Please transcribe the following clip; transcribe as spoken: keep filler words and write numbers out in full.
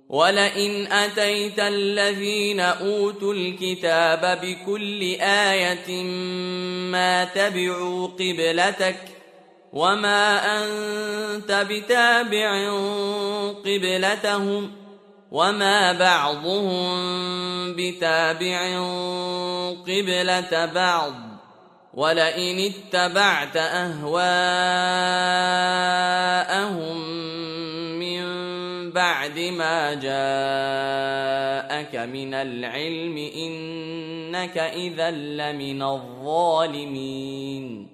ولئن أتيت الذين أوتوا الكتاب بكل آية ما تبعوا قبلتك وما أنت بتابع قبلتهم وما بعضهم بتابع قبلة بعض ولئن اتبعت أهواءهم من بعد ما جاءك من العلم إنك إذا لمن الظالمين